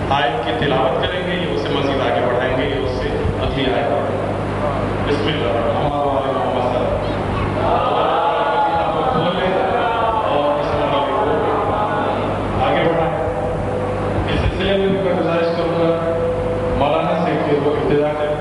आयत की तिलावत करेंगे या उसे मज़ीद आगे बढ़ाएंगे या उससे अगली आयत पढ़ेंगे। बिस्मिल्लाह खोलें और इस मामले को आगे बढ़ाएं। इस सिलसिले में मैं गुजारिश करूँगा मौलाना से कि वो इब्तिदा करें।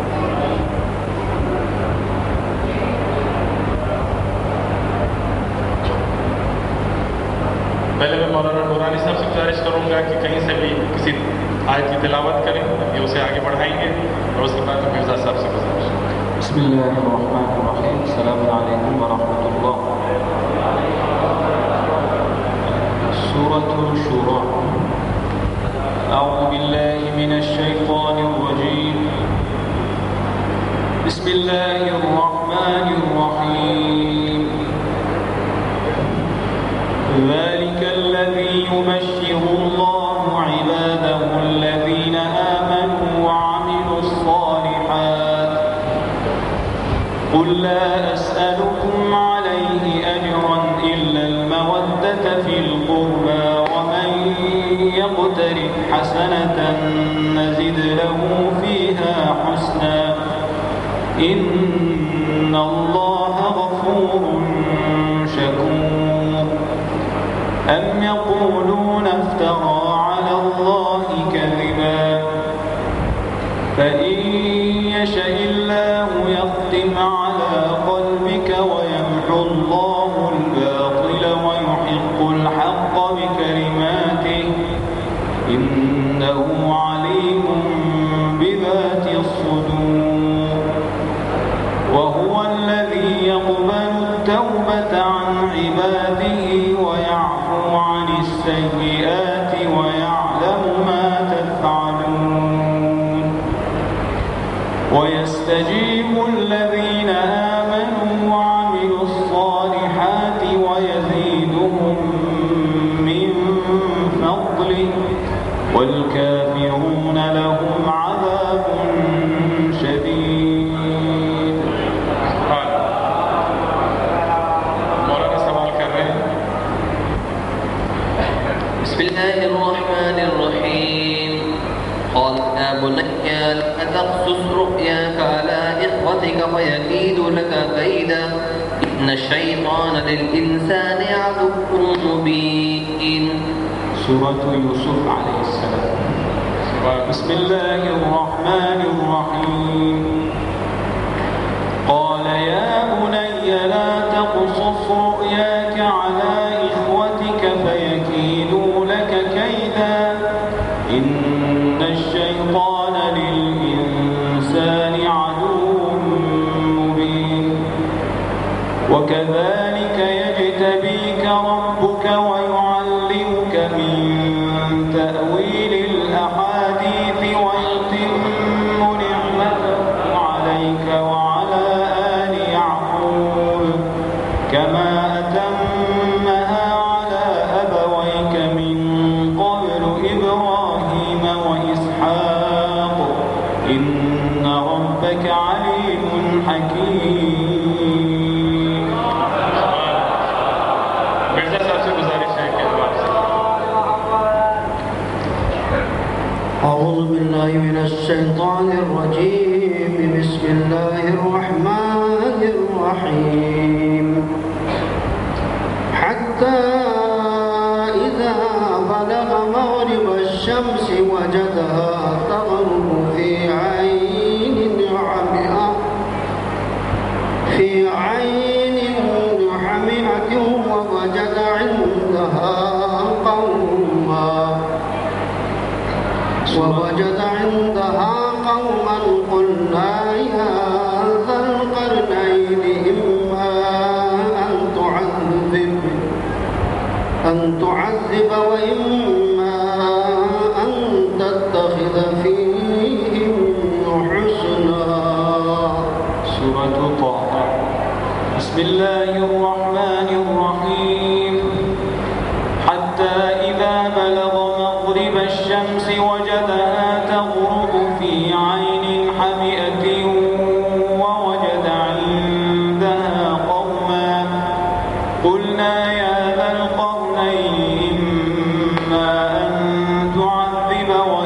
पहले मैं मौलाना नूरानी साहब से गुजारिश करूँगा कि कहीं से भी किसी आयत की तिलावत करें, ये उसे आगे बढ़ाएंगे और उसके बाद मिर्ज़ा साहब से गुजारिश। बिस्मिल्लाहिर्रहमानिर्रहीम। अस्सलामु अलैकुम व रहमतुल्लाह। सूरतुल शूरा। अऊज़ु बिल्लाहि मिनश शैतानिर रजीम। बिस्मिल्लाहिर्रहमानिर्रहीम। ذلك الذي يبشر الله عباده الذين آمنوا وعملوا الصالحات قل لا أسألكم عليه أجرا إلا المودة في القربى ومن يقترف حسنة نزد له فيها حسنا إن الله غفور شكور أم يقولون افترى على الله كذبا فإن يشأ الله يختم على قلبك ويمحو الله الباطل ويحق الحق بكلماته إنه عليم بذات الصدور وهو الذي يقبل التوبة عن عباده ويعفو عن السيئات ويعلم ما تفعلون ويستجيب الذين آمنوا وعملوا الصالحات ويزيدهم من فضله والكافرون لهم عذاب شديد. بسم الله الرحمن الرحيم. قال يا بني لا تقصص رؤياك على إخوتك فيكيد لك كيدا إن الشيطان للإنسان عدو مبين. سورة يوسف عليه السلام. بسم الله الرحمن الرحيم. قال يا بني لا تقصص رؤياك على إخوتك فيكيدوا لك كيدا إن الشيطان للإنسان عدو مبين. وكذلك يجتبيك ربك ويعلمك من تأويل الأحاديث ويتم نعمته عليك وعلى آل يعقوب كما أتمها على أبويك من قبل إبراهيم وإسحاق إن ربك عليم حكيم. मिर्ज़ा साहब से गुजारिश है कि أعوذ بالله من الشيطان الرجيم. بسم الله الرحمن الرحيم. حتى إذا بلغ مغرب الشمس وجدها تغرب في عين حمئة ووجد عندها قوما قلنا يا ذا القرنين إما أن تعذب وإما أن تتخذ فيهم حسنا. سورة طه. بسم الله الرحمن الرحيم. حتى إذا بلغ مغرب الشمس وجدها تغرب في عين حمئة ووجد عندها قوما قلنا يا ذا القرنين إما أن تعذب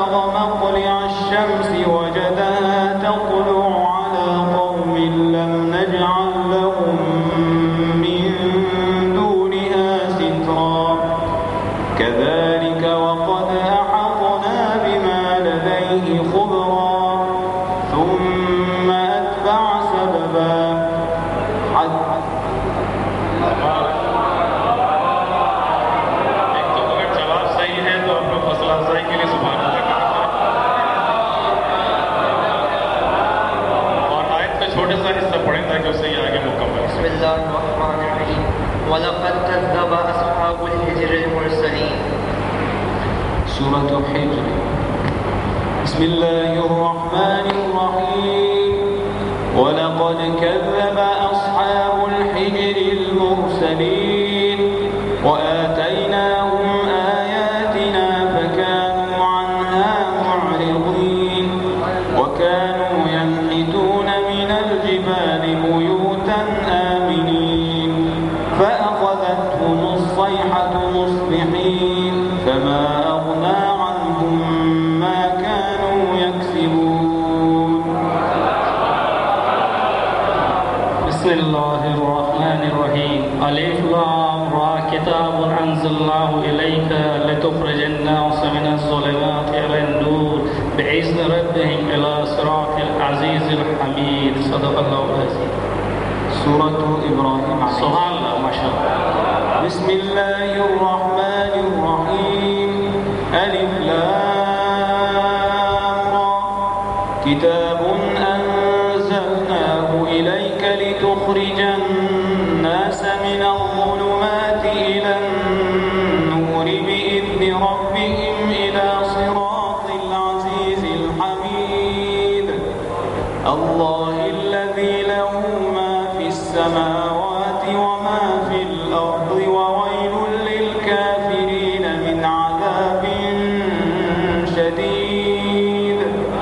بلغ مطلع الشمس وجدها تطلع على قوم لم نجعل لهم من دونها سترا كذلك وقد أحطنا بما لديه خبرا ثم أتبع سببا وَلَقَدْ كَذَّبَ أَصْحَابُ الْحِجْرِ الْمُرْسَلِينَ سورة الحجر. بسم الله الرحمن الرحيم. ولقد كذب أصحاب الحجر المرسلين وآتيناهم آياتنا فكانوا عنها معرضين وكانوا ينحتون من الجبال بيوتا آمنين فأخذتهم الصيحة مصبحين فما أغنى عنهم ما كانوا يكسبون. بسم الله الرحمن الرحيم. ألف لام را كتاب أنزلناه إليك لتخرج الناس من الظلمات إلى النور بإذن ربهم إلى صراط العزيز الحميد. صدق الله العظيم. سورة إبراهيم. سبحان الله ما شاء الله. بسم الله الرحمن الرحيم. ألف لام را كتاب أنزلناه إليك لتخرج الناس من الظلمات إلى النور بإذن ربهم إلى صراط العزيز الحميد الله الذي له ما في السماوات وما في الأرض وويل للكافرين من عذاب شديد.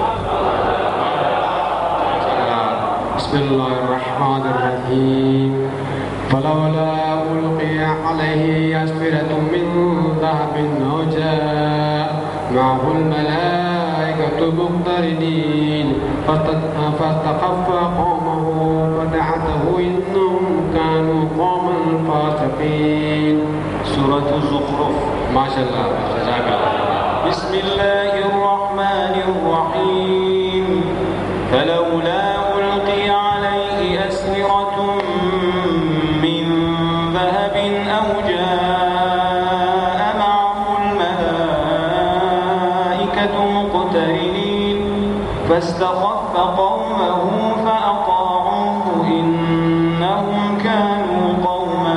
بسم الله الرحمن الرحيم. فلولا ألقي عليه أسورة من ذهب أو جاء معه الملائكة مقترنين فاستخف قومه فدعته إنهم كانوا قوما فاسقين. سورة الزخرف. ما شاء الله. جزاك الله. بسم الله الرحمن الرحيم. فلولا ألقي عليه أسورة من ذهب أو جاء معه الملائكة مقترنين فاستخف قومه فأطاعوه إنهم كانوا قوما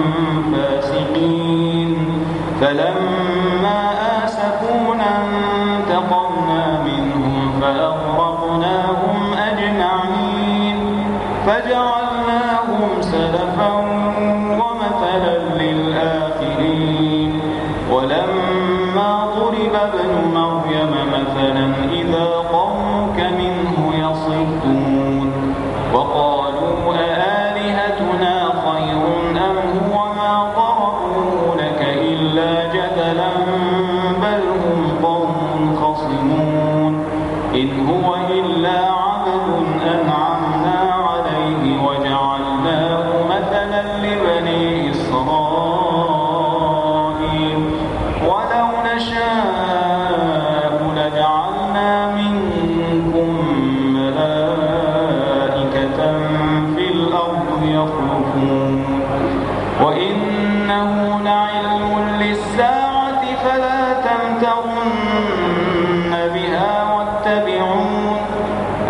فاسقين. فلما آسفونا انتقمنا منهم فأغرقناهم أجمعين فجعلناهم سلفا ومثلا للآخرين. ولما ضرب ابن مريم مثلا إذا قومك منه يصدون وقالوا أآلهتنا خير أم هو ما ضربوه لك إلا جدلا بل هم قوم خصمون. إن هو إلا عبد أنعمنا عليه وجعلناه مثلا لبني إسرائيل ولو نشاء لجعلنا منكم ملائكة في الأرض يخلفون وإنه لعلم للساعة فلا تمترن بها واتبعون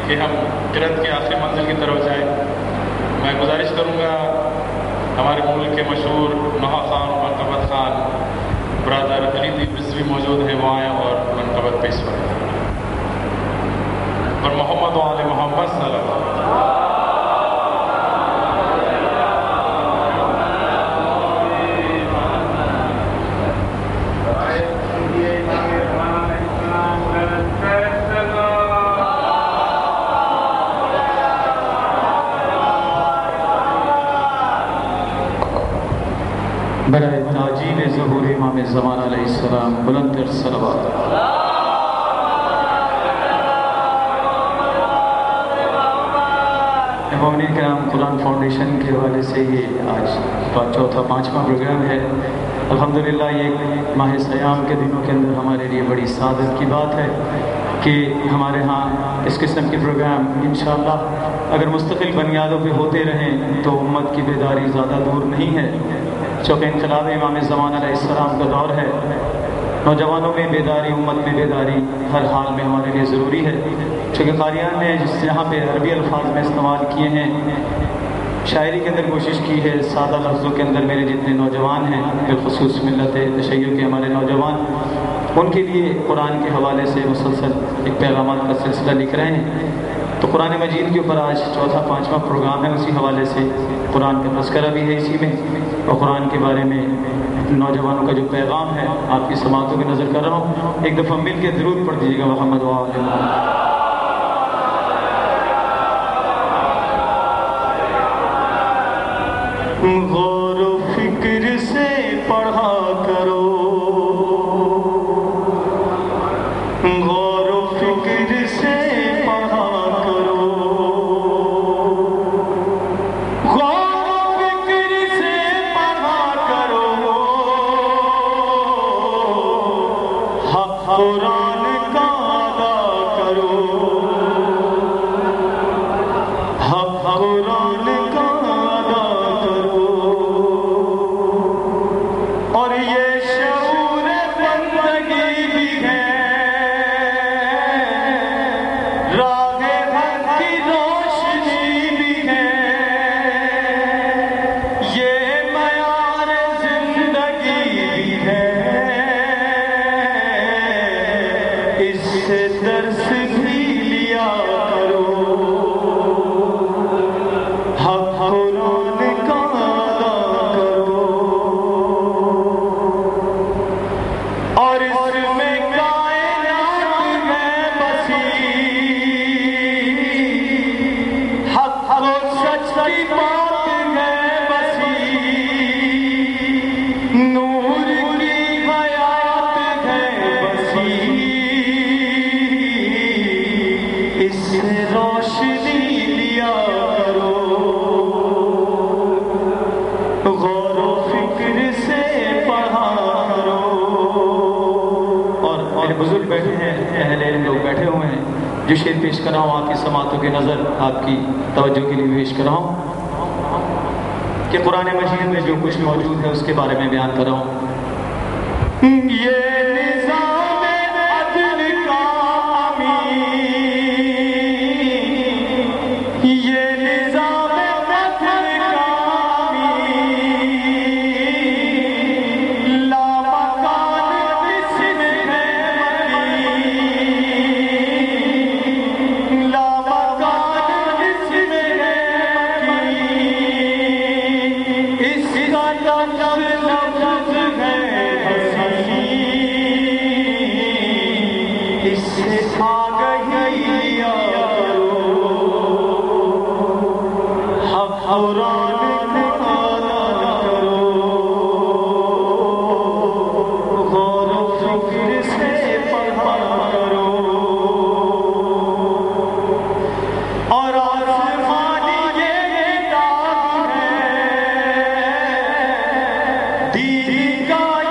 کہ ہم قرأت کی آخری منزل کی طرف جائیں. میں گزارش کروں گا ہمارے ملک کے مشہور نوحہ خان و منقبت خان برادر علی دیپ رضوی موجود ہیں، وہ آئیں اور منقبت پیش کریں. اور محمد و آل محمد صلی اللہ علیہ وسلم. برائے تعجیل ظہور امام زمان علیہ السلام بلند تر صلوات. مومنین کرام، قرآن فاؤنڈیشن کے حوالے سے یہ آج پانچواں پروگرام ہے. الحمدللہ یہ ماہ صیام کے دنوں کے اندر ہمارے لیے بڑی سعادت کی بات ہے کہ ہمارے ہاں اس قسم کے پروگرام انشاءاللہ اگر مستقل بنیادوں پہ ہوتے رہیں تو امت کی بیداری زیادہ دور نہیں ہے. چونکہ انقلاب امام زمان علیہ السلام کا دور ہے. نوجوانوں میں بیداری، امت میں بیداری ہر حال میں ہمارے لیے ضروری ہے. چونکہ قاریان نے جہاں پہ عربی الفاظ میں استعمال کیے ہیں، شاعری کے اندر کوشش کی ہے سادہ لفظوں کے اندر میرے جتنے نوجوان ہیں، بالخصوص ملت تشیع کے ہمارے نوجوان، ان کے لیے قرآن کے حوالے سے مسلسل ایک پیغامات کا سلسلہ لکھ رہے ہیں. تو قرآن مجید کے اوپر آج پانچواں پروگرام ہے. اسی حوالے سے قرآن کا تذکرہ بھی ہے اسی میں، اور قرآن کے بارے میں نوجوانوں کا جو پیغام ہے آپ کی سماعتوں میں نظر کر رہا ہوں. ایک دفعہ مل کے درود پڑھ دیجیے گا محمد و آل محمد. غور و فکر سے پڑھا کرو، غور و فکر سے پڑھا کرو، غور و فکر سے پڑھا کرو. حق قرآن کا ادا کرو، حق قرآن کا جو شعر پیش کر رہا ہوں آپ کی سماعتوں کی نظر آپ کی توجہ کے لیے پیش کر رہا ہوں کہ قرآن مجید میں جو کچھ موجود ہے اس کے بارے میں بیان کر رہا ہوں. یہ نظام عدل کا امین، یہ نظام عدل کا امین، لامکان اس میں مکین، لامکان اس میں مکین، اس کا لفظ ہے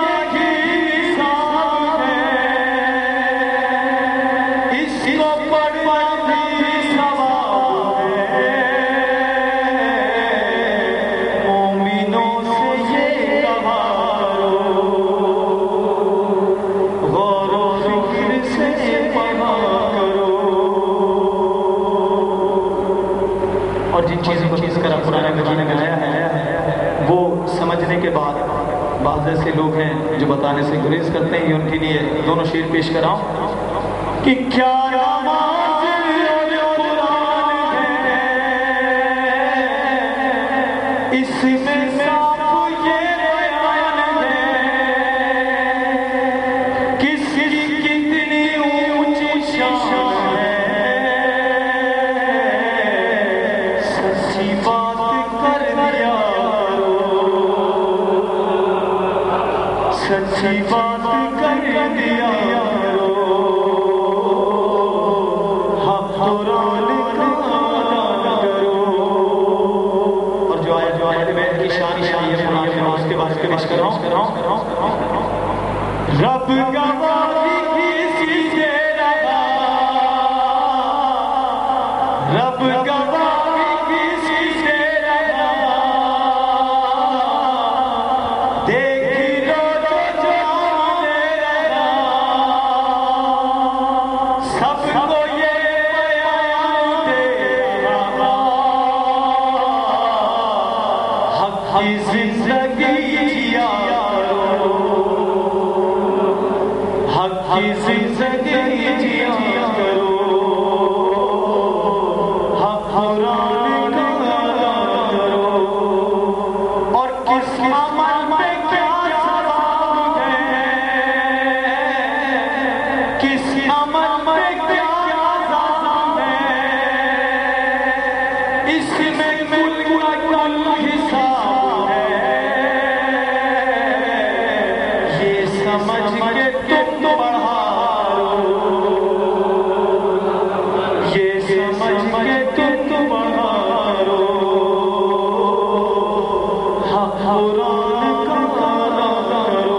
پڑھ بعض ایسے لوگ ہیں جو بتانے سے گریز کرتے ہیں، ان کے لیے دونوں شعر پیش کر رہا ہوں کہ کیا نماز اور قرآن ہے، اس میں صاف یہ بیان ہے، کسی کتنی اونچی شان ہے، سچی بات کر دیا سچی بات کر دیا حق قرآن کا ادا کرو۔ اور جو آیت بیت کی شان ہے قرآن میں، اس کے بعد پیش کر رہا ہوں رب گواہی کسی سے رہا، رب گواہی کسی سے رہا، دیکھ لو جو جانے رہا، سب کو یہ بیان دے رہا، حق کی زندگی جیا کرو، حق کی زندگی جیا کرو، حق قرآن کا ادا کرو۔ اور کس عمل میں کیا ثواب ہے، کس عمل میں کیا عذاب ہے، اس میں کل حساب ہے، یہ سمجھ کے تم بڑھا لو، یہ سمجھ کے تم بڑھا لو، حق قرآن کا ادا کرو۔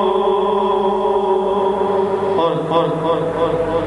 اور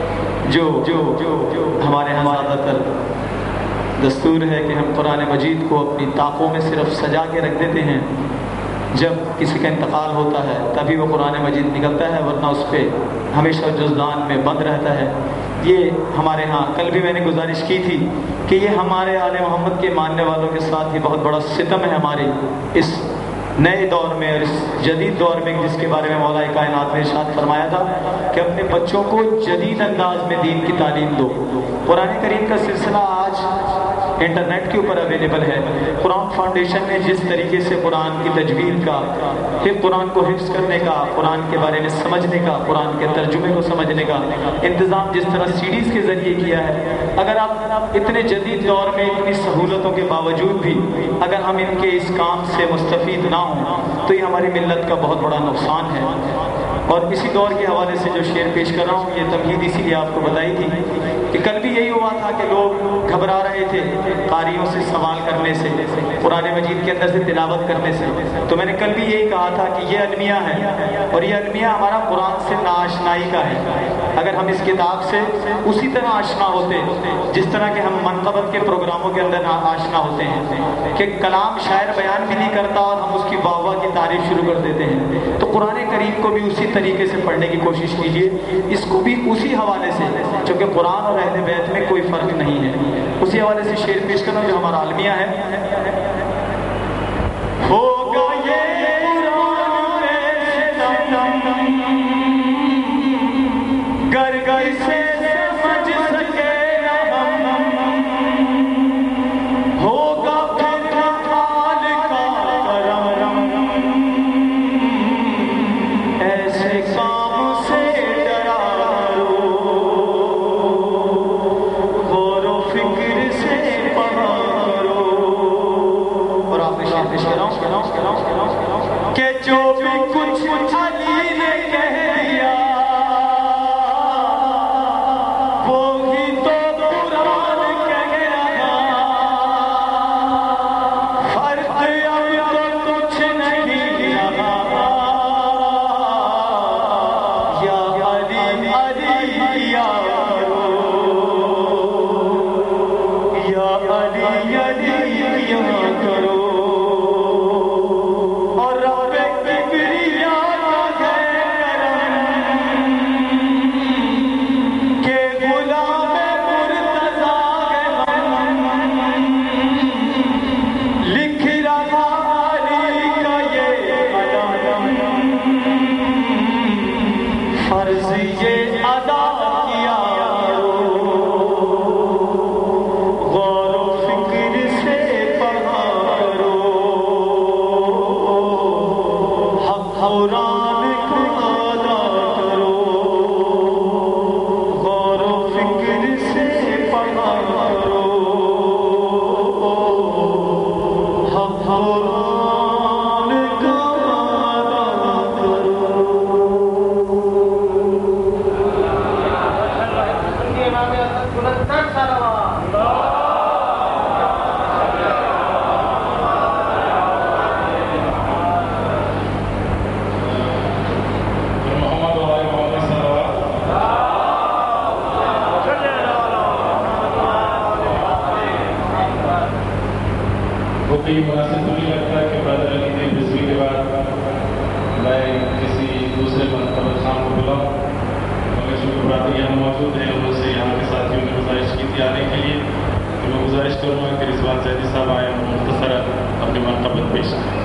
جو ہمارے یہاں زیادہ تر دستور ہے کہ ہم قرآن مجید کو اپنی طاقوں میں صرف سجا کے رکھ دیتے ہیں، جب کسی کا انتقال ہوتا ہے تبھی وہ قرآن مجید نکلتا ہے، ورنہ اس پہ ہمیشہ جزدان میں بند رہتا ہے۔ یہ ہمارے ہاں کل بھی میں نے گزارش کی تھی کہ یہ ہمارے آل محمد کے ماننے والوں کے ساتھ ہی بہت بڑا ستم ہے ہمارے اس نئے دور میں اور اس جدید دور میں، جس کے بارے میں مولا کائنات نے ارشاد فرمایا تھا کہ اپنے بچوں کو جدید انداز میں دین کی تعلیم دو۔ قرآن کریم کا سلسلہ آج انٹرنیٹ کے اوپر اویلیبل ہے۔ قرآن فاؤنڈیشن نے جس طریقے سے قرآن کی تجوید کا، قرآن کو حفظ کرنے کا، قرآن کے بارے میں سمجھنے کا، قرآن کے ترجمے کو سمجھنے کا انتظام جس طرح سیڈیز کے ذریعے کیا ہے، اگر آپ اتنے جدید دور میں اتنی سہولتوں کے باوجود بھی اگر ہم ان کے اس کام سے مستفید نہ ہوں تو یہ ہماری ملت کا بہت بڑا نقصان ہے۔ اور اسی دور کے حوالے سے جو شعر پیش کر رہا ہوں، یہ تمہید اسی لیے آپ کو بتائی تھی کہ کل بھی یہی ہوا تھا کہ لوگ گھبرا رہے تھے قاریوں سے سوال کرنے سے، قرآن مجید کے اندر سے تلاوت کرنے سے، تو میں نے کل بھی یہی کہا تھا کہ یہ المیہ ہے، اور یہ المیہ ہمارا قرآن سے ناآشنائی کا ہے۔ اگر ہم اس کتاب سے اسی طرح آشنا ہوتے جس طرح کہ ہم منقبت کے پروگراموں کے اندر آشنا ہوتے ہیں کہ کلام شاعر بیان بھی نہیں کرتا اور ہم اس کی واہ واہ کی تعریف شروع کر دیتے ہیں، تو قرآن کریم کو بھی اسی طریقے سے پڑھنے کی کوشش کیجیے، اس کو بھی اسی حوالے سے، چونکہ قرآن اور اہل بیت میں کوئی فرق نہیں ہے، اسی حوالے سے شعر پیش کرنا جو ہمارا المیہ ہے۔ ہوگا یہ قرآن گر گر سے سمجھ سکے نہ ہم، ہوگا پھر حال کا کرم، ایسے کام سے ڈرا لو، غور و فکر سے پڑھا لو۔ اور آپ نے شعر پیش کرا کہ جو بھی کچھ علی نے کہہ دیا وہی تو قرآن کہہ رہا، فرق اب تو کچھ نہیں رہا، یا علی علی یا علی علی یا کرو۔ اور رب کبریا کا ہے کرم، فرض یہ ادا کیا غور و فکر سے پڑھا کرو حق قرآن کو ادا کرو غور و فکر سے پڑھا کرو حق قرآن کو ادا کرو. کوئی مناسب تو نہیں لگتا کہ برادر علی دیب رضوی کے بعد میں کسی دوسرے منتخب خان کو بلاؤں، مگر چونکہ برادر یہاں موجود ہیں ان سے یہاں کے ساتھیوں نے گزارش کی تھی آنے کے لیے، تو میں گزارش کروں گا کہ رضوان زیدی صاحب آئے اور مختصراً اپنی منقبت پیش کریں.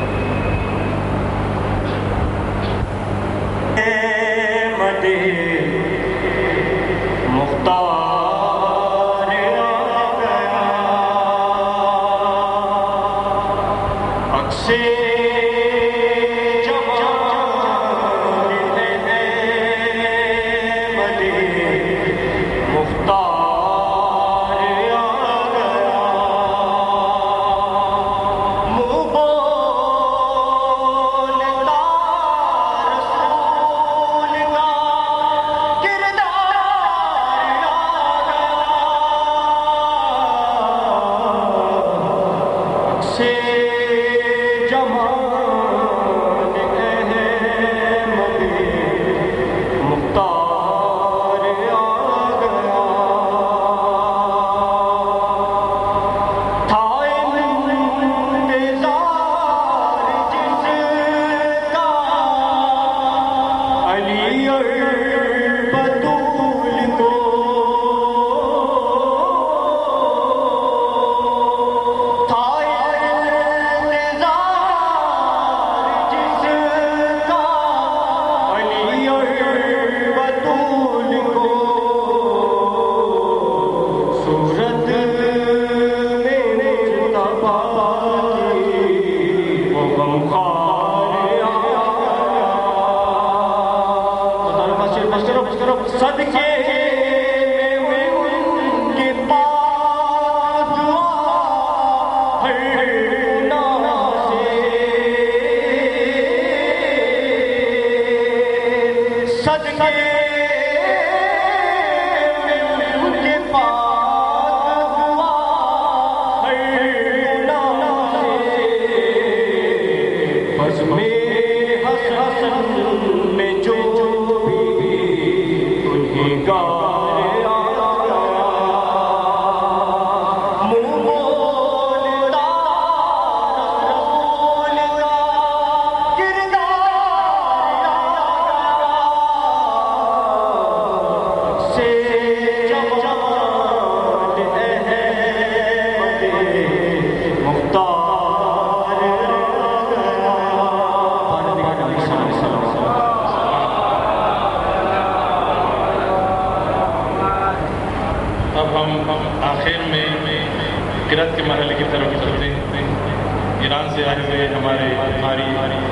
قرأت کے مرحلے کی طرف چلتے ہیں. ایران سے آئے ہوئے ہمارے قاری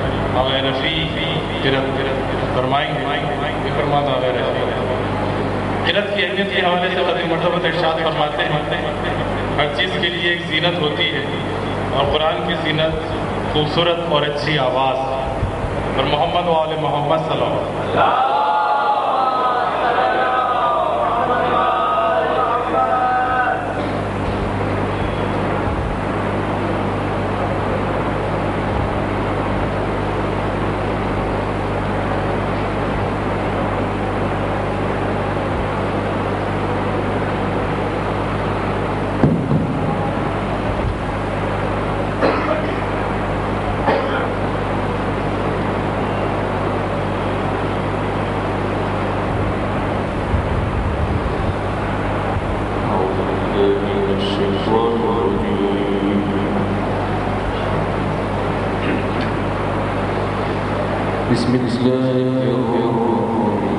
آغا رفیع قرأت فرمائیں گے. فرمات آغا رفیع قرأت کی اہمیت کے حوالے سے خطیب مرتبہ ارشاد فرماتے ہیں ہر چیز کے لیے ایک زینت ہوتی ہے اور قرآن کی زینت خوبصورت اور اچھی آواز اور محمد و آل محمد صلی اللہ علیہ وسلم. بسم الله الرحمن الرحيم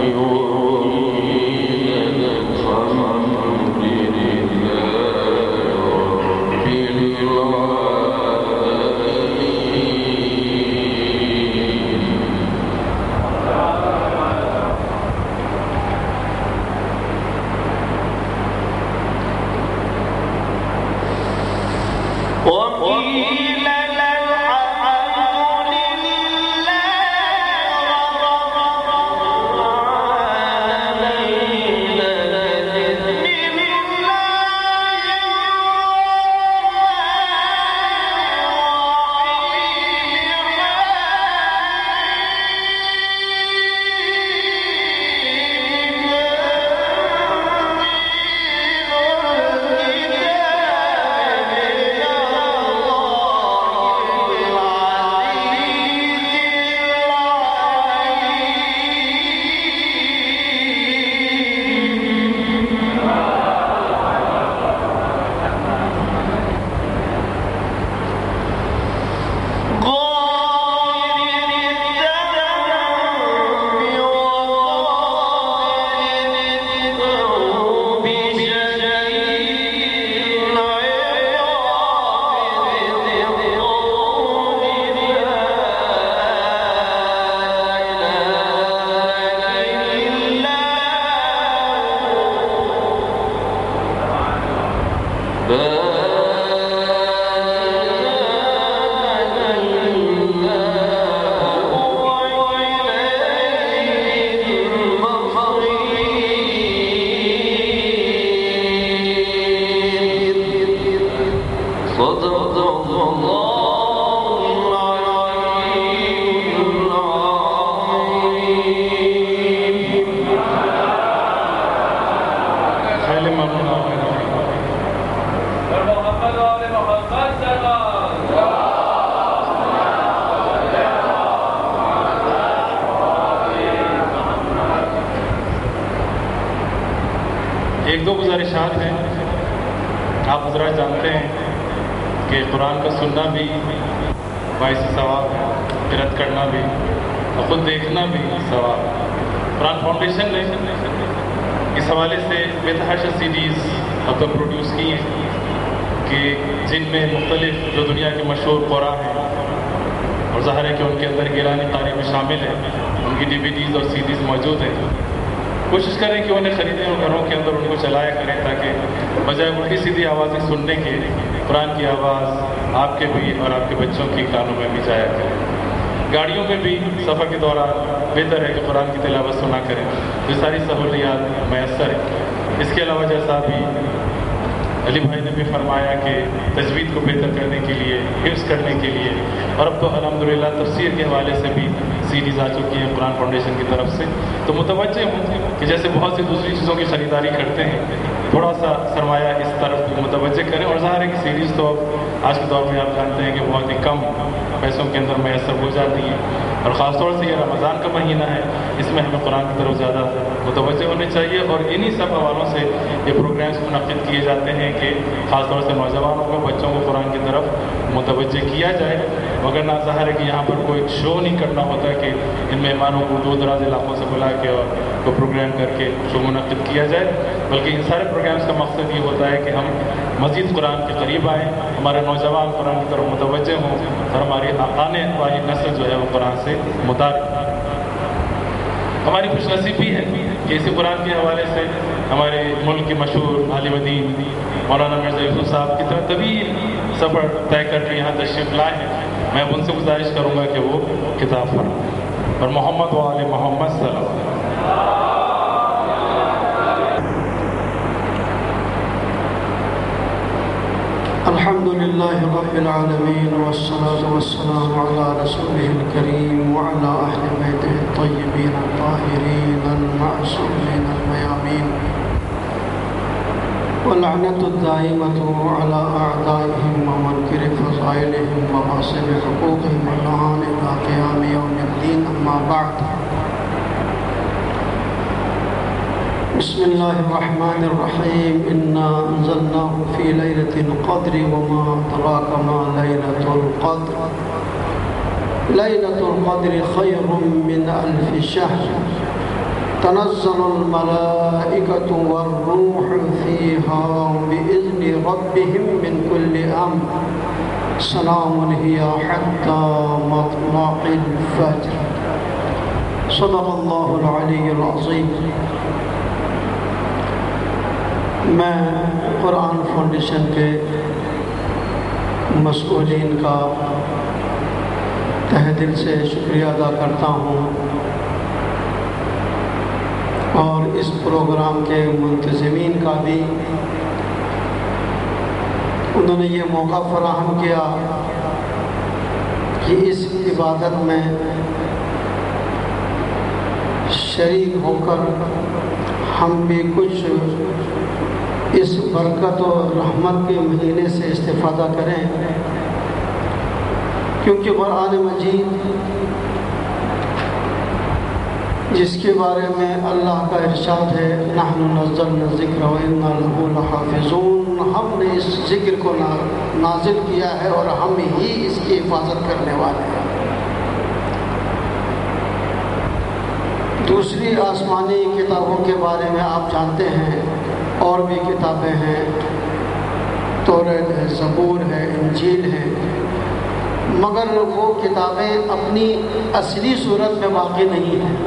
ایک دو گزارشات ہیں. آپ حضرات جانتے ہیں کہ قرآن کا سننا بھی باعث ثواب ہے، قرأت کرنا بھی اور خود دیکھنا بھی ثواب. قرآن فاؤنڈیشن نے اس حوالے سے بے تحاشا CDs اب تک پروڈیوس کی ہیں کہ جن میں مختلف جو دنیا کے مشہور قرآن ہیں، اور ظاہر ہے کہ ان کے اندر گیلانی قاری بھی شامل ہے، ان کی DVDs اور CDs موجود ہیں. کوشش کریں کہ انہیں خریدیں اور گھروں کے اندر ان کو چلایا کریں تاکہ بجائے الٹی سیدھی آوازیں سننے کے قرآن کی آواز آپ کے بھی اور آپ کے بچوں کی کانوں میں بھی جایا کریں. گاڑیوں میں بھی سفر کے دوران بہتر ہے کہ قرآن کی تلاوت سنا کریں. یہ ساری سہولیات میسر ہیں. اس کے علاوہ جیسا بھی علی بھائی نے بھی فرمایا کہ تجوید کو بہتر کرنے کے لیے، حفظ کرنے کے لیے، اور اب تو الحمدللہ تفسیر کے حوالے سے بھی CDs آ چکی ہیں قرآن فاؤنڈیشن کی طرف سے. تو متوجہ ہوں کہ جیسے بہت سی دوسری چیزوں کی خریداری کرتے ہیں، تھوڑا سا سرمایہ اس طرف متوجہ کریں. اور ظاہر ہے کہ CDs تو آج کے دور میں آپ جانتے ہیں کہ بہت ہی کم پیسوں کے اندر میسر ہو جاتی ہیں، اور خاص طور سے یہ رمضان کا مہینہ ہے، اس میں ہمیں قرآن کی طرف زیادہ متوجہ ہونے چاہیے. اور انہی سب حوالوں سے یہ پروگرامز منعقد کیے جاتے ہیں کہ خاص طور سے نوجوانوں کو، بچوں کو قرآن کی طرف متوجہ کیا جائے. مگر نہ ظاہر ہے کہ یہاں پر کوئی شو نہیں کرنا ہوتا کہ ان مہمانوں کو دور دراز علاقوں سے بلا کے اور کوئی پروگرام کر کے شو منعقد کیا جائے، بلکہ ان سارے پروگرامز کا مقصد یہ ہوتا ہے کہ ہم مزید قرآن کے قریب آئیں، ہمارے نوجوان قرآن کی طرف متوجہ ہوں، اور ہماری آنے والی نسل جو ہے وہ قرآن سے متعارف. ہماری خوش نصیبی ہے کہ اسی قرآن کے حوالے سے ہمارے ملک کے مشہور عالم دین مولانا مرزا یوسف صاحب کی طرح طویل سفر طے کر کے یہاں تشریف لائے ہیں. میں ان سے گزارش کروں گا کہ وہ کتاب پڑھیں اور محمد و آل محمد صلی اللہ علیہ وسلم. الحمد لله رب العالمين والصلاة والسلام على رسوله الكريم وعلى أهل بيته الطيبين الطاهرين المعصومين الميامين واللعنة الدائمة على أعدائهم ومنكر فضائلهم وغاصب حقوقهم واللعان إلى قيام يوم الدين. أما بعد، بسم الله الرحمن الرحيم. إنا أنزلناه في ليلة القدر وما أدراك ما ليلة القدر. ليلة القدر خير من 1000 شهر. تنزل الملائكة والروح فيها بإذن ربهم من كل أمر سلام هي حتى مطلع الفجر صدق الله العلی العظیم۔ میں قرآن فاؤنڈیشن کے مسئولین کا تہ دل سے شکریہ ادا کرتا ہوں اور اس پروگرام کے منتظمین کا بھی، انہوں نے یہ موقع فراہم کیا کہ اس عبادت میں شریک ہو کر ہم بھی کچھ اس برکت و رحمت کے مہینے سے استفادہ کریں، کیونکہ قرآن مجید جس کے بارے میں اللہ کا ارشاد ہے نحن نزلنا الذکر وإنا لہ لحافظون، ہم نے اس ذکر کو نازل کیا ہے اور ہم ہی اس کی حفاظت کرنے والے ہیں۔ دوسری آسمانی کتابوں کے بارے میں آپ جانتے ہیں، اور بھی کتابیں ہیں، توریت ہے، زبور ہے، انجیل ہے، مگر وہ کتابیں اپنی اصلی صورت میں باقی نہیں ہیں۔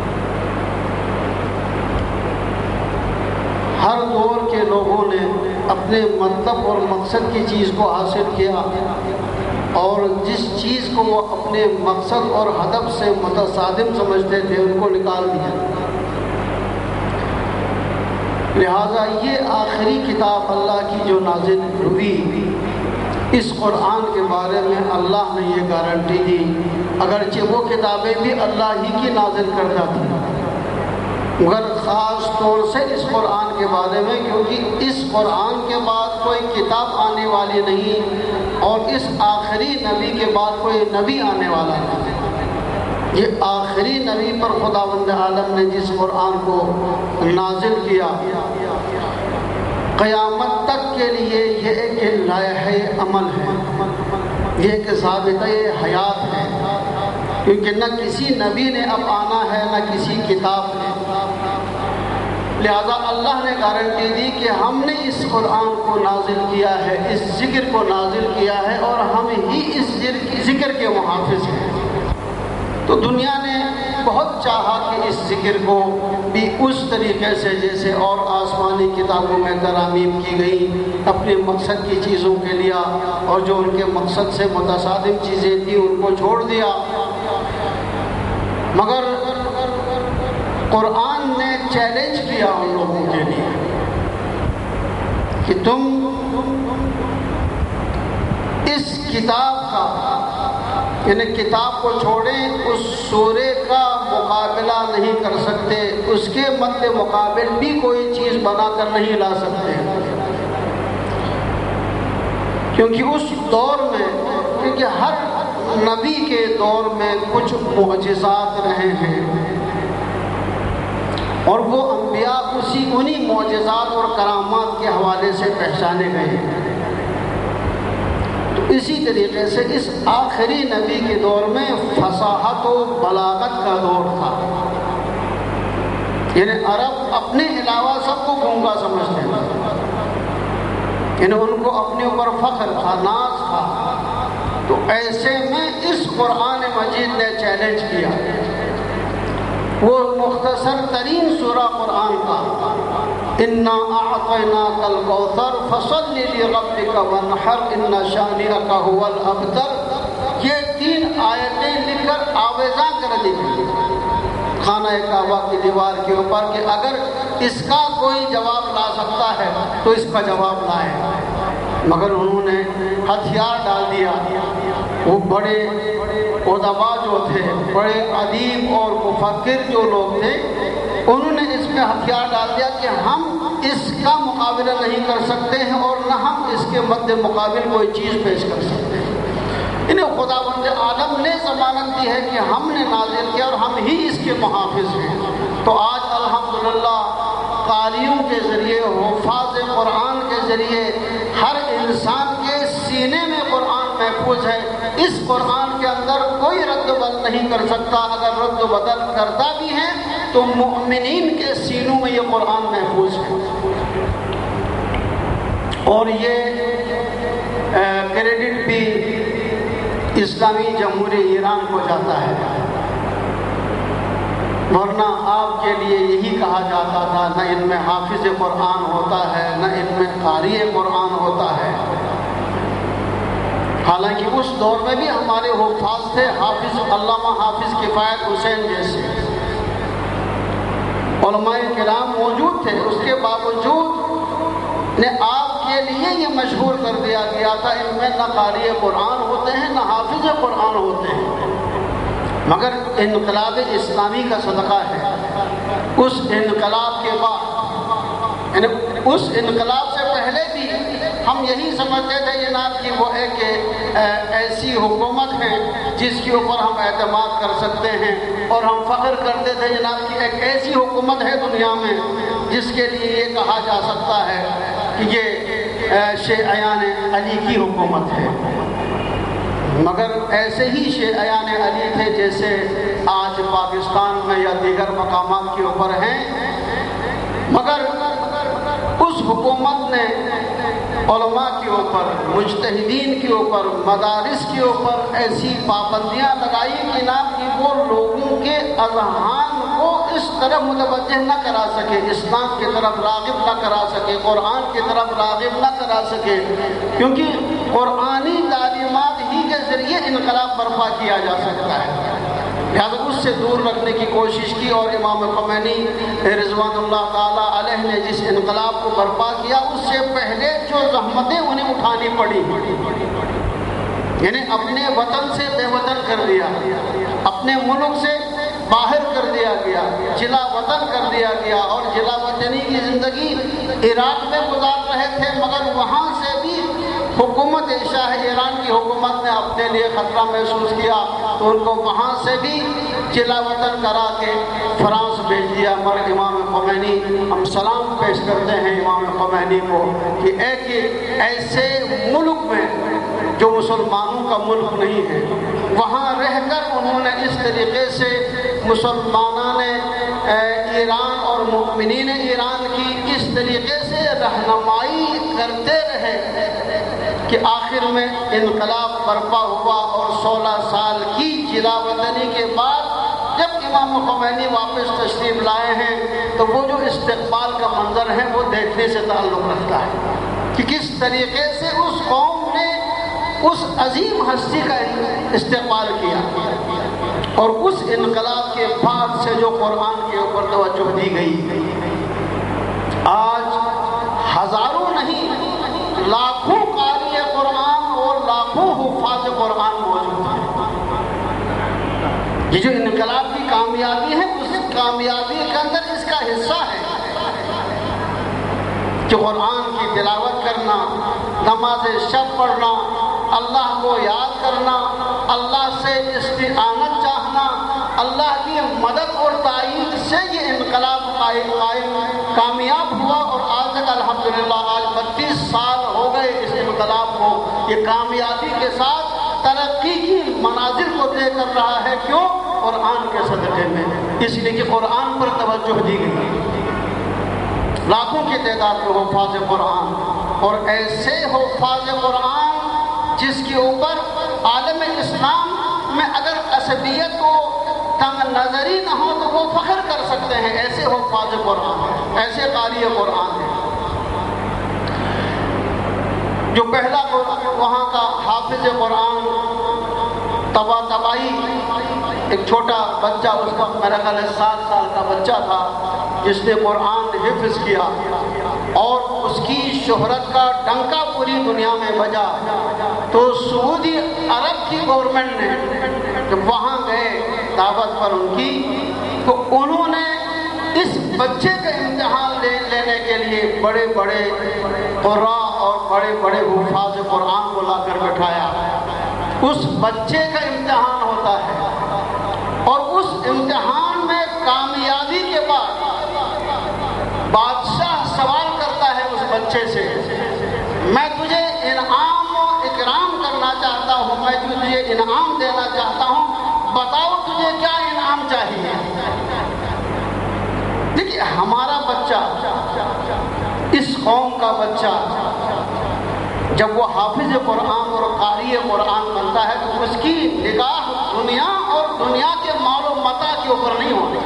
ہر دور کے لوگوں نے اپنے مطلب اور مقصد کی چیز کو حاصل کیا، اور جس چیز کو وہ اپنے مقصد اور ہدف سے متصادم سمجھتے تھے ان کو نکال دیا۔ لہذا یہ آخری کتاب اللہ کی جو نازل ہوئی، اس قرآن کے بارے میں اللہ نے یہ گارنٹی دی، اگرچہ وہ کتابیں بھی اللہ ہی کی نازل کردہ تھیں، مگر خاص طور سے اس قرآن کے بارے میں، کیونکہ اس قرآن کے بعد کوئی کتاب آنے والی نہیں، اور اس آخری نبی کے بعد کوئی نبی آنے والا نہیں۔ یہ آخری نبی پر خداوند عالم نے جس قرآن کو نازل کیا، قیامت تک کے لیے یہ ایک لائحہ عمل ہے، یہ ایک ضابطہ حیات ہے، کیونکہ نہ کسی نبی نے اب آنا ہے نہ کسی کتاب نے۔ لہذا اللہ نے گارنٹی دی کہ ہم نے اس قرآن کو نازل کیا ہے، اس ذکر کو نازل کیا ہے، اور ہم ہی اس ذکر کے محافظ ہیں۔ تو دنیا نے بہت چاہا کہ اس ذکر کو بھی اس طریقے سے جیسے اور آسمانی کتابوں میں ترامیم کی گئی، اپنے مقصد کی چیزوں کے لیا، اور جو ان کے مقصد سے متصادم چیزیں تھیں ان کو چھوڑ دیا۔ مگر قرآن نے چیلنج کیا ان لوگوں کے لیے کہ تم اس کتاب کا، یعنی کتاب کو چھوڑیں، اس سورے کا مقابلہ نہیں کر سکتے، اس کے مد مقابل بھی کوئی چیز بنا کر نہیں لا سکتے، کیونکہ اس دور میں، کیونکہ ہر نبی کے دور میں کچھ معجزات رہے ہیں، اور وہ انبیاء انہی معجزات اور کرامات کے حوالے سے پہچانے گئے ہیں۔ تو اسی طریقے سے اس آخری نبی کے دور میں فصاحت و بلاغت کا دور تھا، یعنی عرب اپنے علاوہ سب کو گونگا سمجھتے تھے، یعنی ان کو اپنے اوپر فخر تھا، ناز تھا۔ تو ایسے میں اس قرآن مجید نے چیلنج کیا، وہ مختصر ترین سورہ قرآن کا اِنَّا أَعْطَيْنَاكَ الْكَوْثَرَ فَصَلِّ لِرَبِّكَ وَانْحَرْ إِنَّ شَانِئَكَ هُوَ الْأَبْتَرُ، یہ 3 آیتیں لکھ کر آویزاں کر دی گئی خانہ کعبہ کی دیوار کے اوپر کہ اگر اس کا کوئی جواب لا سکتا ہے تو اس کا جواب لائے، مگر انہوں نے ہتھیار ڈال دیا۔ وہ بڑے ادبا جو تھے، بڑے ادیب اور مفکر جو لوگ تھے، انہوں نے اس میں ہتھیار ڈال دیا کہ ہم اس کا مقابلہ نہیں کر سکتے ہیں اور نہ ہم اس کے مد مقابل کوئی چیز پیش کر سکتے ہیں۔ انہیں خداوند عالم نے ضمانت دی ہے کہ ہم نے نازل کیا اور ہم ہی اس کے محافظ ہیں۔ تو آج الحمدللہ قاریوں کے ذریعے، حفاظ قرآن کے ذریعے ہر انسان کے سینے میں قرآن محفوظ ہے۔ اس قرآن کے اندر کوئی رد و بدل نہیں کر سکتا، اگر رد و بدل کرتا بھی ہے تو مؤمنین کے سینوں میں یہ قرآن محفوظ ہے، اور یہ کریڈٹ بھی اسلامی جمہوریہ ایران کو جاتا ہے، ورنہ آپ کے لیے یہی کہا جاتا تھا نہ ان میں حافظ قرآن ہوتا ہے نہ ان میں قاری قرآن ہوتا ہے۔ حالانکہ اس دور میں بھی ہمارے حفاظ تھے، حافظ علامہ حافظ کفایت حسین جیسے علماء کرام موجود تھے، اس کے باوجود نے آپ کے لیے یہ مشہور کر دیا گیا تھا ان میں نہ قاری قرآن ہوتے ہیں نہ حافظ قرآن ہوتے ہیں۔ مگر انقلاب اسلامی کا صدقہ ہے، اس انقلاب کے بعد یعنی اس انقلاب سے پہلے بھی ہم یہی سمجھتے تھے جناب کہ وہ ایک ایسی حکومت ہے جس کے اوپر ہم اعتماد کر سکتے ہیں، اور ہم فخر کرتے تھے جناب کہ ایک ایسی حکومت ہے دنیا میں جس کے لیے یہ کہا جا سکتا ہے کہ یہ شیعیان علی کی حکومت ہے۔ مگر ایسے ہی شیعیان علی تھے جیسے آج پاکستان میں یا دیگر مقامات کے اوپر ہیں، مگر اس حکومت نے علماء کے اوپر، مجتہدین کے اوپر، مدارس کے اوپر ایسی پابندیاں لگائی کہ نہ کہ وہ لوگوں کے اذہان کو اس طرف متوجہ نہ کرا سکے، اسلام کی طرف راغب نہ کرا سکے، قرآن کی طرف راغب نہ کرا سکے، کیونکہ قرآنی تعلیمات ہی کے ذریعے انقلاب برپا کیا جا سکتا ہے۔ لہٰذا اس سے دور رکھنے کی کوشش کی، اور امام خمینی رضوان اللہ تعالیٰ علیہ نے جس انقلاب کو برپا کیا اس سے پہلے جو زحمتیں انہیں اٹھانی پڑی، یعنی اپنے وطن سے بے وطن کر دیا، اپنے ملک سے باہر کر دیا گیا، جلا وطن کر دیا گیا، اور جلا وطنی کی زندگی عراق میں گزار رہے تھے، مگر وہاں سے بھی حکومت شاہ ایران کی حکومت نے اپنے لیے خطرہ محسوس کیا تو ان کو وہاں سے بھی جلا وطن کرا کے فرانس بھیج دیا۔ مگر امام خمینی، ہم سلام پیش کرتے ہیں امام خمینی کو کہ ایک ایسے ملک میں جو مسلمانوں کا ملک نہیں ہے، وہاں رہ کر انہوں نے اس طریقے سے مسلمانان ایران اور مؤمنین ایران کی اس طریقے سے رہنمائی کرتے رہے کہ آخر میں انقلاب برپا ہوا، اور 16 سال کی جلا وطنی کے بعد جب امام خمینی واپس تشریف لائے ہیں تو وہ جو استقبال کا منظر ہے وہ دیکھنے سے تعلق رکھتا ہے کہ کس طریقے سے اس قوم نے اس عظیم ہستی کا استقبال کیا، اور اس انقلاب کے بعد سے جو قرآن کے اوپر توجہ دی گئی۔ آج ہزاروں نہیں لاکھوں قاری قرآن اور لاکھوں حفاظ قرآن موجود ہیں۔ یہ جو انقلاب کی کامیابی ہے اس کامیابی کے اندر اس کا حصہ ہے کہ قرآن کی تلاوت کرنا، نماز شب پڑھنا، اللہ کو یاد کرنا، اللہ سے استعانت چاہنا، اللہ کی مدد اور تائید سے یہ انقلاب کامیاب ہوا، اور آج تک الحمدللہ آج 32 سال ہو گئے اس انقلاب کو، یہ کامیابی کے ساتھ ترقی کی منازل کو طے کر رہا ہے۔ کیوں؟ قرآن کے صدقے میں، اس لیے کہ قرآن پر توجہ دی گئی، لاکھوں کی تعداد میں حفاظ قرآن، اور ایسے حفاظ قرآن جس کے اوپر عالم اسلام میں اگر عصبیت و تنگ نظری نہ ہو تو وہ فخر کر سکتے ہیں، ایسے حفاظ قرآن ہیں، ایسے قاری قرآن ہیں۔ جو پہلا وہاں کا حافظ قرآن طباطبائی، ایک چھوٹا بچہ، اس کا میرا خیال ہے 7 سال کا بچہ تھا، جس نے قرآن حفظ کیا، اور اس کی شہرت کا ڈنکا پوری دنیا میں بجا، تو سعودی عرب کی گورنمنٹ نے جب وہاں گئے دعوت پر ان کی، تو انہوں نے اس بچے کا امتحان لینے کے لیے بڑے بڑے قراء اور بڑے بڑے حفاظ قرآن کو لا کر بٹھایا۔ اس بچے کا امتحان ہوتا ہے، اور اس امتحان میں کامیابی کے بعد بادشاہ سوال کرتا ہے اس بچے سے، میں تجھے انعام و اکرام کرنا چاہتا ہوں، میں تجھے انعام دینا چاہتا ہوں، بتاؤ تجھے کیا انعام چاہیے؟ کہ ہمارا بچہ، اس قوم کا بچہ جب وہ حافظ قرآن اور قاری قرآن بنتا ہے تو اس کی نگاہ دنیا اور دنیا کے مال و متاع کے اوپر نہیں ہوتی۔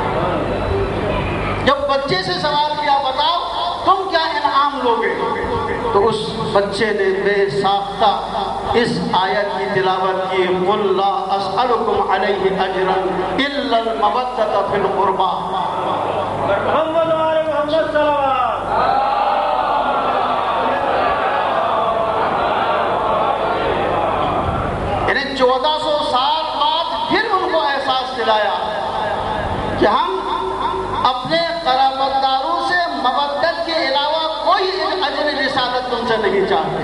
جب بچے سے سوال کیا بتاؤ تم کیا انعام لوگے، تو اس بچے نے بے ساختہ اس آیت کی تلاوت کی، قُلْ لَا أَسْأَلُكُمْ عَلَيْهِ أَجْرًا إِلَّا الْمَوَدَّةَ فِي الْقُرْبَى۔ محمد وآل محمد صلوات۔ یعنی 1400 سال بعد پھر ان کو احساس دلایا کہ ہم اپنے قرابت داروں سے مودت کے علاوہ کوئی اجر رسالت تم سے نہیں چاہتے۔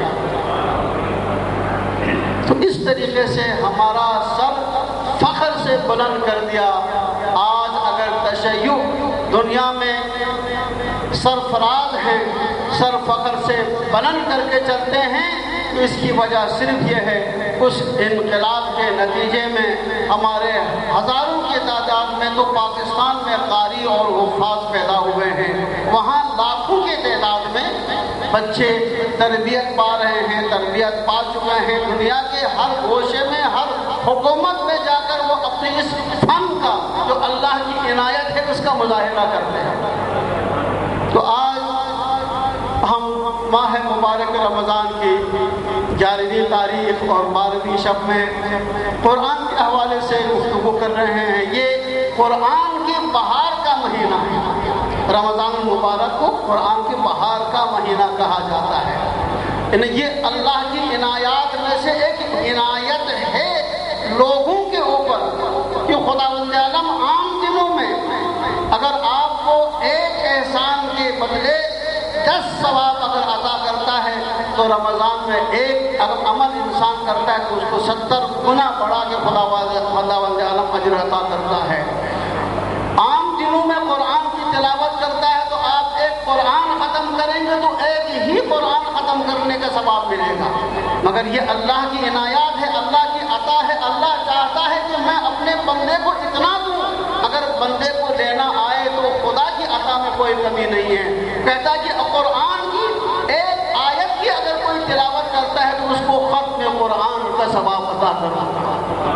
تو اس طریقے سے ہمارا سر فخر سے بلند کر دیا۔ آج اگر تشیع دنیا میں سرفراز ہیں، سر فخر سے بلند کر کے چلتے ہیں، تو اس کی وجہ صرف یہ ہے اس انقلاب کے نتیجے میں ہمارے ہزاروں کی تعداد میں تو پاکستان میں قاری اور حفاظ پیدا ہوئے ہیں، وہاں لاکھوں کی تعداد میں بچے تربیت پا رہے ہیں، تربیت پا چکے ہیں۔ دنیا کے ہر گوشے میں، ہر حکومت میں جا کر وہ اپنے اس فن کا جو اللہ کی عنایت ہے اس کا مظاہرہ کرتے ہیں۔ تو آج ہم ماہ مبارک رمضان کی 11ویں تاریخ اور 12ویں شب میں قرآن کے حوالے سے گفتگو کر رہے ہیں۔ یہ قرآن کی بہار کا مہینہ ہے۔ رمضان المبارک کو قرآن کی بہار کا مہینہ کہا جاتا ہے۔ یعنی یہ اللہ کی عنایات میں سے ایک عنایت ہے لوگوں کے اوپر کہ خداوند عالم عام دنوں میں اگر آپ کو ایک احسان کے بدلے 10 ثواب اگر عطا کرتا ہے تو رمضان میں ایک اگر عمل انسان کرتا ہے تو اس کو 70 گنا بڑھا کے خداوند عالم اجر عطا کرتا ہے۔ عام دنوں میں قرآن کی تلاوت کرتا ہے تو آپ ایک قرآن ختم کریں گے تو ایک ہی قرآن ختم کرنے کا ثواب ملے گا، مگر یہ اللہ کی عنایات ہے، اللہ کی عطا ہے۔ اللہ چاہتا ہے کہ میں اپنے بندے کو اتنا دوں، اگر بندے کو لینا آئے تو خدا کی عطا میں کوئی کمی نہیں ہے۔ کہتا ہے کہ قرآن کی ایک آیت کی اگر کوئی تلاوت کرتا ہے تو اس کو ختم قرآن کا ثواب عطا کروں۔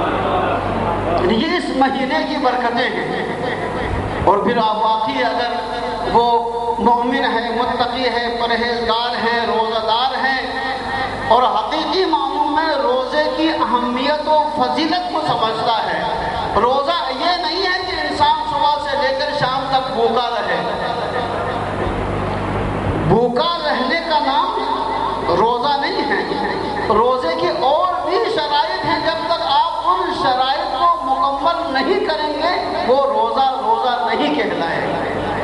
یہ اس مہینے کی برکتیں ہیں۔ اور پھر آپ واقعی اگر وہ مومن ہے، متقی ہے، پرہیزگار ہے، روزہ دار ہے اور حقیقی معنوں میں روزے کی اہمیت و فضیلت کو سمجھتا ہے۔ روزہ یہ نہیں ہے کہ انسان صبح سے لے کر شام تک بھوکا رہے۔ بھوکا رہنے کا نام روزہ نہیں ہے۔ روزے کی اور بھی شرائط ہیں، جب تک آپ ان شرائط کو مکمل نہیں کریں گے وہ روزہ نہیں کہلائے گا۔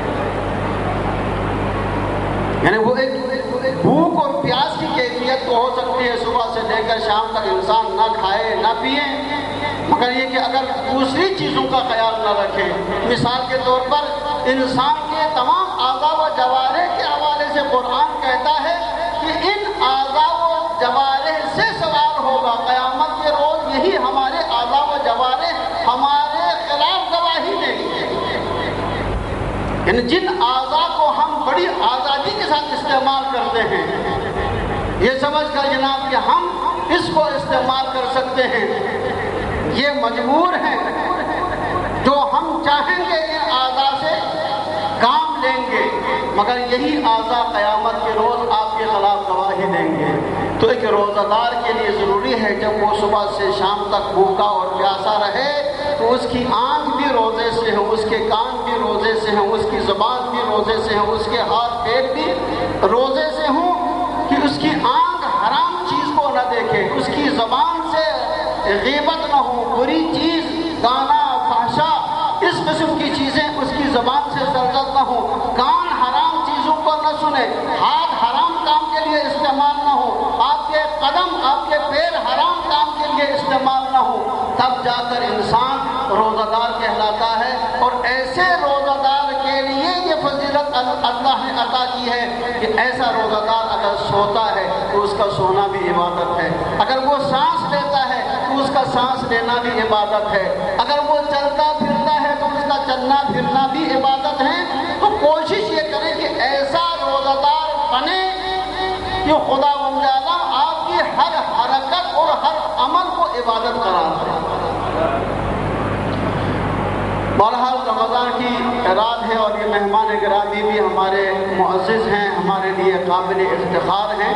یعنی وہ ایک بھوک اور پیاس کی کیفیت تو ہو سکتی ہے، صبح سے لے کر شام تک انسان نہ کھائے نہ پیے، مگر یہ کہ اگر دوسری چیزوں کا خیال نہ رکھے، مثال کے طور پر انسان کے تمام اعضاء و جوارح کے حوالے سے قرآن کہتا ہے کہ ان اعضاء و جوارح سے سوال ہوگا قیامت کے روز، یہی ہمارے اعضاء و جوارح ہمارے خلاف گواہی دیں گے۔ یعنی جن اعضاء کو ہم بڑی آزادی کے ساتھ استعمال کرتے ہیں، یہ سمجھ کر جناب کہ ہم اس کو استعمال کر سکتے ہیں، یہ مجبور ہیں، جو ہم چاہیں گے ان اعضاء سے کام لیں گے، مگر یہی اعضاء قیامت کے روز آپ کے خلاف گواہی دیں گے۔ تو ایک روزہ دار کے لیے ضروری ہے جب وہ صبح سے شام تک بھوکا اور پیاسا رہے تو اس کی آنکھ بھی روزے سے ہو، اس کے کان بھی روزے سے ہوں، اس کی زبان بھی روزے سے ہوں، اس کے ہاتھ پیر بھی روزے سے ہوں، کہ اس کی آنکھ حرام چیز کو نہ دیکھے، اس کی زبان سے غیبت نہ ہو، بری چیز، گانا، فحشا، اس قسم کی چیزیں اس کی زبان سے سرزد نہ ہو، کان حرام چیزوں کو نہ سنے، ہاتھ حرام کام کے لیے استعمال نہ ہو، آپ کے قدم، آپ کے پیر حرام کام کے لیے استعمال نہ ہو، تب جا کر انسان روزہ دار کہلاتا ہے۔ اور ایسے روزہ دار کے لیے یہ فضیلت اللہ نے عطا کی ہے کہ ایسا روزہ دار اگر سوتا ہے تو اس کا سونا بھی عبادت ہے، اگر وہ سانس لیتا ہے تو اس کا سانس لینا بھی عبادت ہے، اگر وہ چلتا پھرتا ہے تو اس کا چلنا चलना फिरना भी इबादत है। तो कोशिश ये करें कि ऐसा रोज़ादार बने कि खुदावंद आलम आपकी हर हरकत और हर अमल को इबादत करार दे। बहरहाल रमज़ान की रात है और ये मेहमान गिरामी भी हमारे मुअज़्ज़िज़ हैं, हमारे लिए काबिल इफ्तिखार हैं।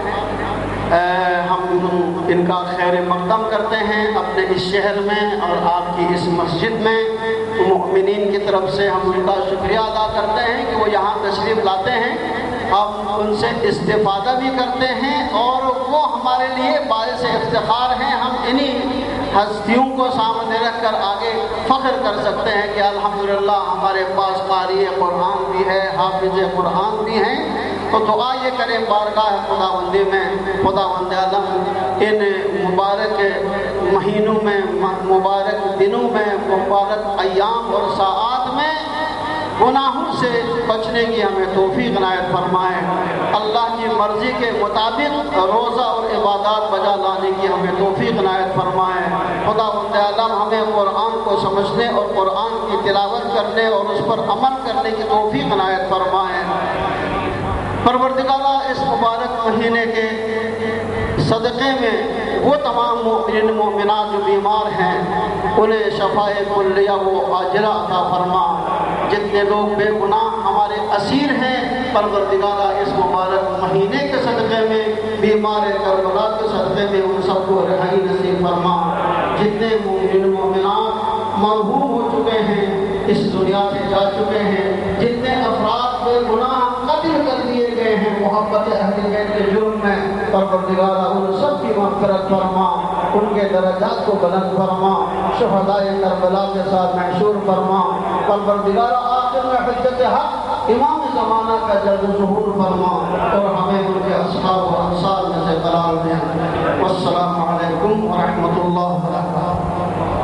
हम इनका खैर मक़दम करते हैं अपने इस शहर में और आपकी इस मस्जिद में। मुमिनीन की तरफ से हम उनका शुक्रिया अदा करते हैं कि वो यहाँ तशरीफ़ लाते हैं, हम उनसे इस्तिफ़ादा भी करते हैं और वो हमारे लिए बाइस इफ्तिखार हैं। हम इन्हीं हस्तियों को सामने रख कर आगे फ़ख्र कर सकते हैं कि अल्हम्दुलिल्लाह हमारे पास क़ारी कुरान भी है, हाफिज़ कुरान भी हैं। तो दुआ ये करें बारगाह खुदावंदी में, खुदावंद आलम इन मुबारक महीनों में, मुबारक दिनों में, मुबारक अय्याम और साआत में गुनाहों से बचने की हमें तौफीक इनायत फरमाएँ। अल्लाह की मर्ज़ी के मुताबिक रोज़ा और इबादत बजा लाने की हमें तौफीक इनायत फरमाएँ। खुदावंद आलम हमें कुरान को समझने और कुरान की तिलावत करने और उस पर अमल करने की तौफीक इनायत फरमाएँ। परवरदिगारा इस मुबारक महीने के सदक़े में वो तमाम मोमिन मोमिनात जो बीमार हैं उन्हें शफ़ाए कुल्लिया वो आजिला अता फरमा। जितने लोग बेगुनाह हमारे असीर हैं परवरदिगारा इस मुबारक महीने के सदक़े में, बीमार करबला के सदक़े में उन सबको रिहाई नसीब फरमा। जितने मोमिन मोमिनात मरहूम हो चुके हैं, इस दुनिया से जा चुके हैं, जितने अफराद बेगुनाह कत्ल कर दिए गए हैं मोहब्बत अहले बैत के जुर्म में, परवरदिगारा उन सब की मग़फ़िरत फरमा, उनके दर्जात को बुलंद फरमा, शुहदाए करबला के साथ महशूर फरमा। परवरदिगारा आखिर में हुज्जत हक़ इमाम ज़माना का जल्द ज़ुहूर फरमा और हमें उनके अस्हाब और अंसार में से करार दें। वस्सलामु अलैकुम व रहमतुल्लाहि व बरकातहू।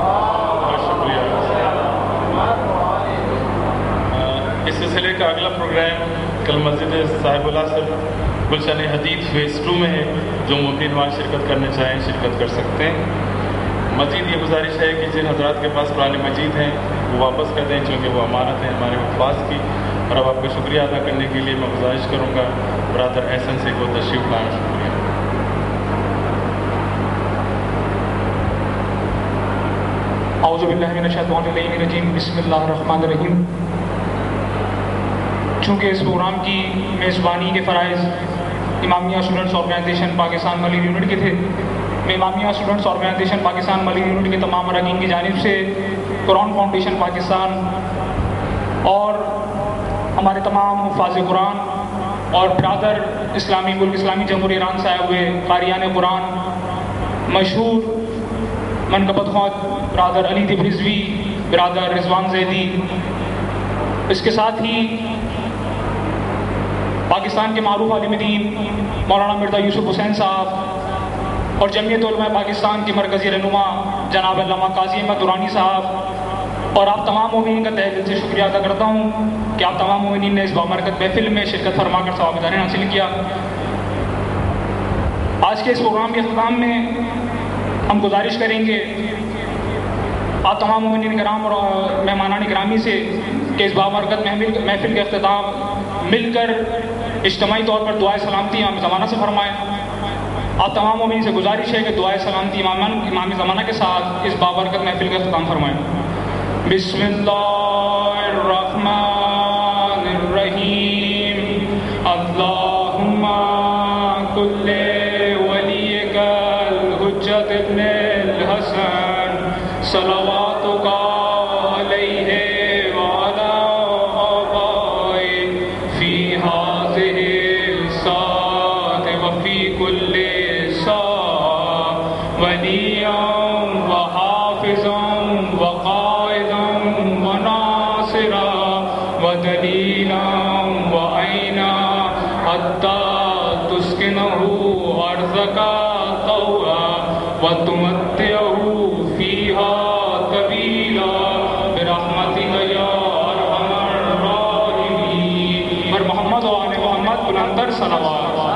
इस सिलसिले का अगला प्रोग्राम कल मस्जिद साहिबुल असर गुलशन हदीद फेज़ 2 में है। जो मुमिन वहाँ शिरकत करना चाहें शिरकत कर सकते हैं। मज़ीद ये गुजारिश है कि जिन हज़रात के पास कुरान मजीद हैं वो वापस कर दें, चूँकि वो अमानत है हमारे हुफ़ाज़ की। और अब आपका शुक्रिया अदा करने के लिए मैं गुजारिश करूँगा ब्रदर एहसन से को तशरीफ़ लाना। शुक्रिया। औज़ु बिल्लाहि मिनश शैतानिर रजीम, बिस्मिल्लाहिर रहमानिर रहीम। चूँकि इस प्रोग्राम की मेज़बानी के फ़राइज़ Imamia students organisation Pakistan Malik unit के थे, मैं Imamia students organisation Pakistan Malik unit के तमाम अरकान की जानिब से कुरान फाउंडेशन पाकिस्तान और हमारे तमाम हुफ़ाज़ कुरान और ब्रादर इस्लामी मुल्क इस्लामी जमहूरियत ईरान से आए हुए क़ारियान कुरान, मशहूर मनक़बत ख्वाह ब्रादर अली तिब्रिज़वी, ब्रादर रिजवान ज़ैदी, इसके साथ ही पाकिस्तान के मारूफ आलिम दीन मौलाना मिर्ज़ा यूसुफ हुसैन साहब और जमीयत उलमा पाकिस्तान के मरकज़ी रहनुमा जनाब अल्लामा काज़ी अहमद दुरानी साहब और आप तमाम मोमिनीन का तहे दिल से शुक्रिया अदा करता हूँ कि आप तमाम मोमिनीन ने इस बाबरकत महफिल में शिरकत फरमाकर सवाब हासिल किया। आज के इस प्रोग्राम के अख्ताम में हम गुजारिश करेंगे आप तमाम मोमिनीन कराम और मेहमानान गिरामी से कि इस बाबरकत महफिल के अख्ताम मिलकर इज्तिमाई तौर पर दुआए सलामती इमाम ज़माना से फरमाएँ। आप तमाम मोमिनीन से गुजारिश है कि दुआए सलामती इमाम ज़माना के साथ इस बाबरकत महफिल का अख्ताम फरमाएँ। बिस्मिल्लाहिर्रहमानिर्रहीम। अल्लाहुम्मा कुल्ले वलियकल हुज्जत इब्नुल हसन सलवातुका अलैहि व अला आबाए फी हाज़िहि सात व फी कुल्ले सा वलियम व हाफिज़म व क़ाइदम व नासिरा व दलीलम व ऐना हत्ता तुस्किनहु अर्ज़का तौआ व तुमत्तिअहु फ़ीहा तवीला बिरहमतिका या अरहमर राहिमीन। पर मोहम्मद व आले मोहम्मद बुलंदर सलवात।